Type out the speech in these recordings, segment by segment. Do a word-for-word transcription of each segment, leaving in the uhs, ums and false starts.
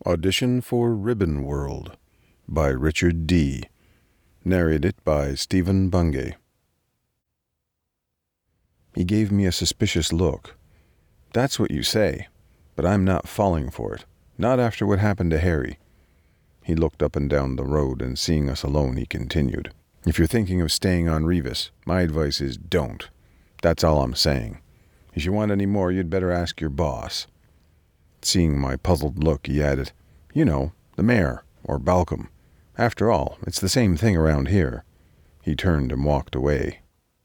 Audition for Ribbon World by Richard D. Narrated by Stephen Bungay. He gave me a suspicious look. That's what you say, but I'm not falling for it. Not after what happened to Harry. He looked up and down the road, and seeing us alone, he continued. If you're thinking of staying on Revis, my advice is don't. That's all I'm saying. If you want any more, you'd better ask your boss. Seeing my puzzled look, he added, You know, the mayor, or Balcom. After all, it's the same thing around here. He turned and walked away.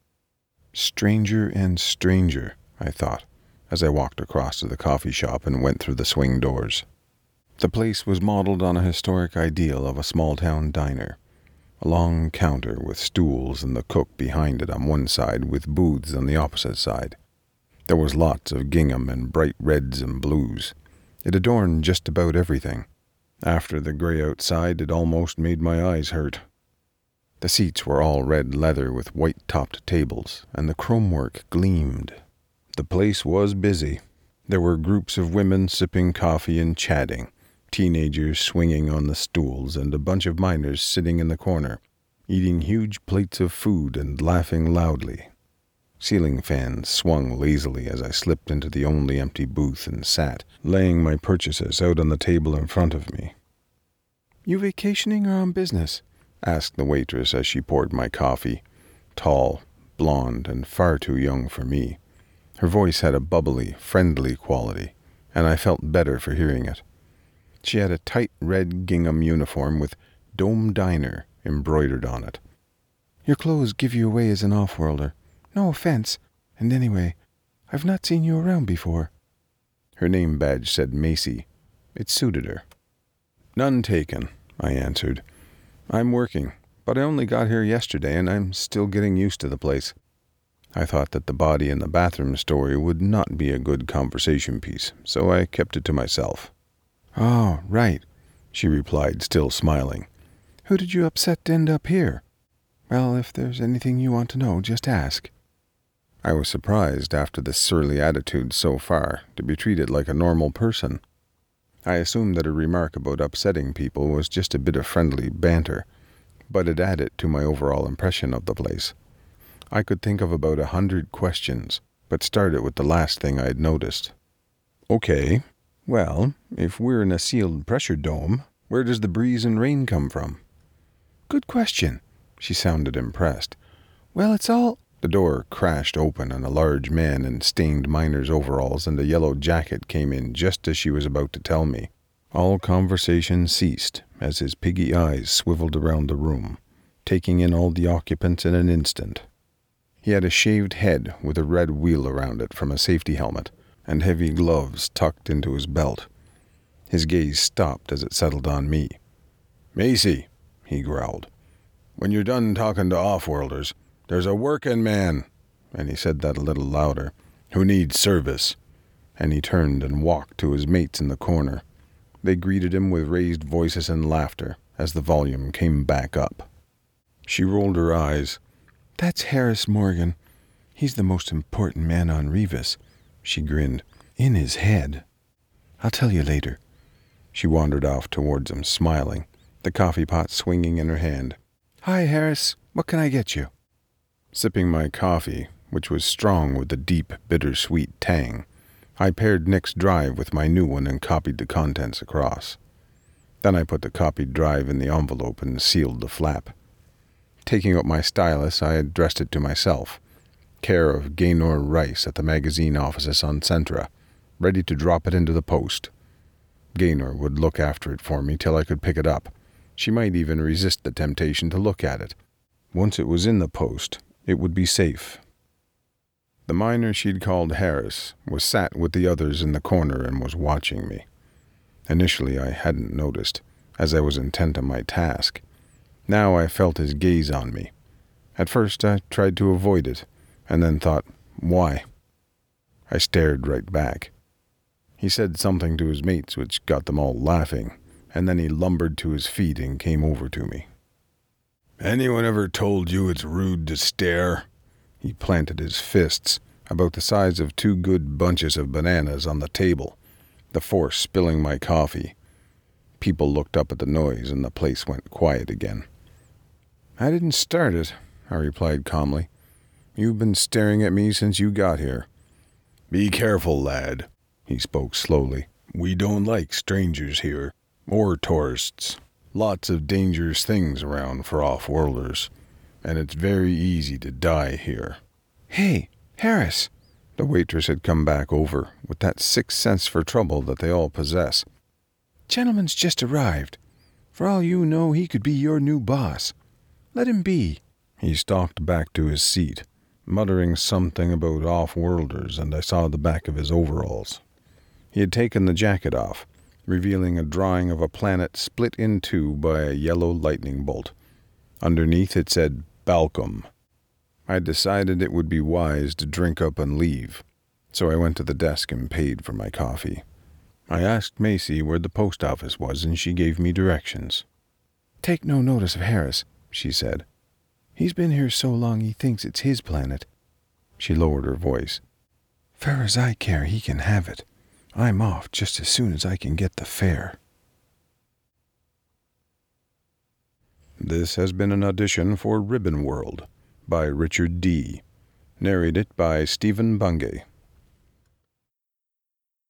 Stranger and stranger, I thought, as I walked across to the coffee shop and went through the swing doors. The place was modeled on a historic ideal of a small-town diner. A long counter with stools and the cook behind it on one side with booths on the opposite side. There was lots of gingham and bright reds and blues. It adorned just about everything. After the gray outside, it almost made my eyes hurt. The seats were all red leather with white-topped tables, and the chromework gleamed. The place was busy. There were groups of women sipping coffee and chatting, teenagers swinging on the stools, and a bunch of miners sitting in the corner, eating huge plates of food and laughing loudly. Ceiling fans swung lazily as I slipped into the only empty booth and sat, laying my purchases out on the table in front of me. You vacationing or on business? Asked the waitress as she poured my coffee, tall, blonde, and far too young for me. Her voice had a bubbly, friendly quality, and I felt better for hearing it. She had a tight red gingham uniform with Dome Diner embroidered on it. Your clothes give you away as an off-worlder. No offense, and anyway, I've not seen you around before. Her name badge said Macy. It suited her. None taken, I answered. I'm working, but I only got here yesterday, and I'm still getting used to the place. I thought that the body in the bathroom story would not be a good conversation piece, so I kept it to myself. Oh, right, she replied, still smiling. Who did you upset to end up here? Well, if there's anything you want to know, just ask. I was surprised, after the surly attitude so far, to be treated like a normal person. I assumed that a remark about upsetting people was just a bit of friendly banter, but it added to my overall impression of the place. I could think of about a hundred questions, but started with the last thing I had noticed. Okay, well, if we're in a sealed pressure dome, where does the breeze and rain come from? Good question. She sounded impressed. Well, it's all... The door crashed open and a large man in stained miner's overalls and a yellow jacket came in just as she was about to tell me. All conversation ceased as his piggy eyes swiveled around the room, taking in all the occupants in an instant. He had a shaved head with a red wheel around it from a safety helmet and heavy gloves tucked into his belt. His gaze stopped as it settled on me. Macy, he growled. When you're done talking to off-worlders, there's a working man, and he said that a little louder, who needs service. And he turned and walked to his mates in the corner. They greeted him with raised voices and laughter as the volume came back up. She rolled her eyes. That's Harris Morgan. He's the most important man on Revis, she grinned. In his head. I'll tell you later. She wandered off towards him, smiling, the coffee pot swinging in her hand. Hi, Harris. What can I get you? Sipping my coffee, which was strong with a deep, bittersweet tang, I paired Nick's drive with my new one and copied the contents across. Then I put the copied drive in the envelope and sealed the flap. Taking up my stylus, I addressed it to myself, care of Gaynor Rice at the magazine offices on Centra, ready to drop it into the post. Gaynor would look after it for me till I could pick it up. She might even resist the temptation to look at it. Once it was in the post, it would be safe. The miner she'd called Harris was sat with the others in the corner and was watching me. Initially I hadn't noticed, as I was intent on my task. Now I felt his gaze on me. At first I tried to avoid it, and then thought, why? I stared right back. He said something to his mates which got them all laughing, and then he lumbered to his feet and came over to me. Anyone ever told you it's rude to stare? He planted his fists, about the size of two good bunches of bananas, on the table, the force spilling my coffee. People looked up at the noise, and the place went quiet again. "I didn't start it," I replied calmly. "You've been staring at me since you got here." "Be careful, lad," he spoke slowly. "We don't like strangers here, or tourists. Lots of dangerous things around for off-worlders, and it's very easy to die here." "Hey, Harris!" The waitress had come back over, with that sixth sense for trouble that they all possess. "Gentleman's just arrived. For all you know, he could be your new boss. Let him be." He stalked back to his seat, muttering something about off-worlders, and I saw the back of his overalls. He had taken the jacket off, revealing a drawing of a planet split in two by a yellow lightning bolt. Underneath it said, "Balcom." I decided it would be wise to drink up and leave, so I went to the desk and paid for my coffee. I asked Macy where the post office was, and she gave me directions. "Take no notice of Harris," she said. "He's been here so long he thinks it's his planet." She lowered her voice. "Far as I care, he can have it. I'm off just as soon as I can get the fare." This has been an audition for Ribbon World by Richard D. Narrated by Stephen Bungay.